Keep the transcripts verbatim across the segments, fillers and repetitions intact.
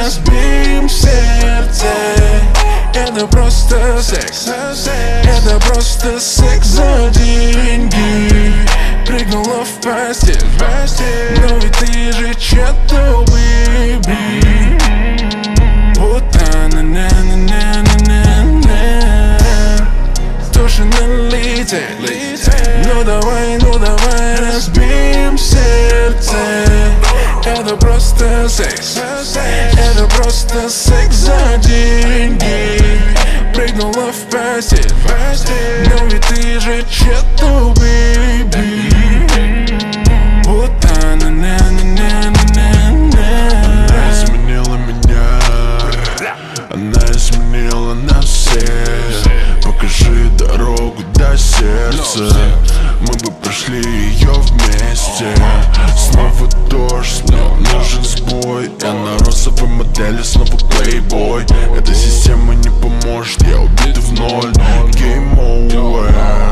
разбим сердце. Это просто секс, это просто секс за деньги. Прыгнула в постель, но ведь ты же чё-то baby. Вот она, на на на на на тоже налетели. Ну давай, ну давай разбим сердце. Это просто секс, это просто секс за деньги. Прыгнула в постель, но ведь ты же чё-то baby. Вот она, на на на на на Она изменила меня, она изменила нас всех. Покажи дорогу до сердца, мы бы прошли ее вместе. Снова дождь, мне нужен сбой. Я на розовой модели, снова плейбой. Эта система не поможет, я убит в ноль. Game over.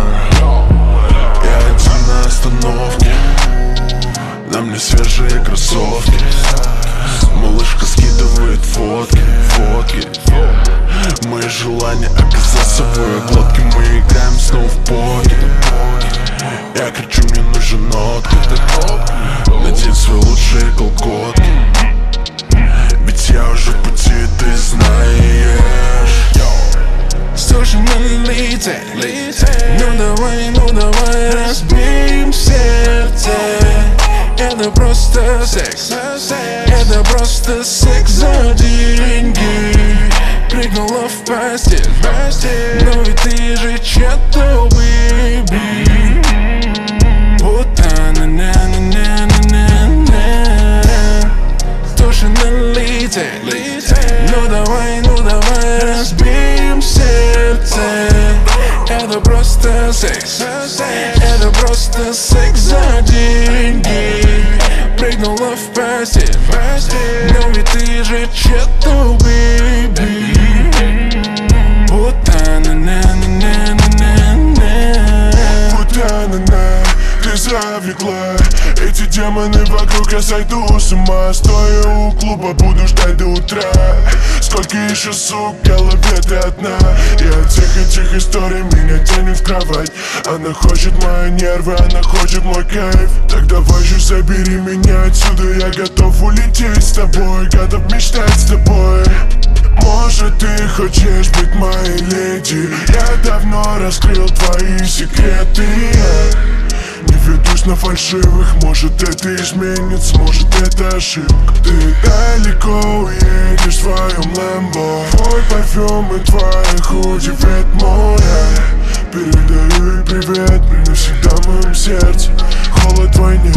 Я один на остановке, на мне свежие кроссовки. Малышка скидывает фотки, фотки. Мои желания оказаться в ее глотке. Мы играем снова в покер. Я кричу, мне нужен отклик. Надень свои лучшие колготки, ведь я уже в пути, ты знаешь. Тоже налетели. Ну давай, ну давай разбим сердце. Это просто секс, это просто секс за деньги. Прыгнула в постель, но ведь ты же чё-то baby. Вот она, на на на на на тоже налетели. Ну давай, ну давай разбим сердце. Это просто секс, это просто секс за деньги. Прыгнула в постель, но ведь ты же чё-то baby. Вот она, на на на на на Вот она, на, ты завлекла. Эти демоны вокруг, я сойду с ума. Стоя у клуба, буду ждать до утра. Сколько еще сук в голове, ты одна. И от всех этих историй меня тянет в кровать. Она хочет мои нервы, она хочет мой кайф. Так давай же забери меня отсюда. Я готов улететь с тобой, готов мечтать с тобой. Может, ты хочешь быть моей леди? Я давно раскрыл твои секреты. Не ведусь на фальшивых, может это изменится, может это ошибка. Ты далеко уедешь в своем Лэмбо. Твой парфюм и твои худи вет море. Передаю ей привет, мне навсегда в моем сердце холод в войне.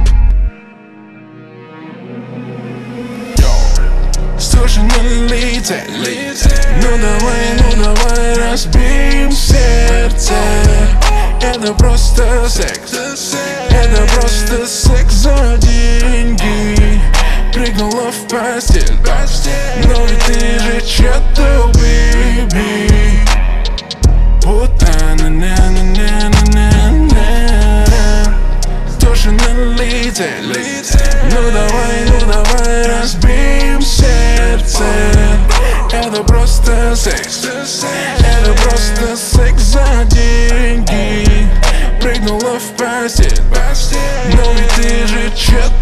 Тоже налетели. Ну давай, ну давай разбим сердце. Это просто секс, это просто секс за деньги. Прыгнула в постель, но ведь ты же чё-то baby. Вот она, на на на на на тоже налетели. Ну давай, ну давай разбим сердце. Это просто секс, это просто секс за деньги. Прыгнула в постель, но ведь ты же чё-то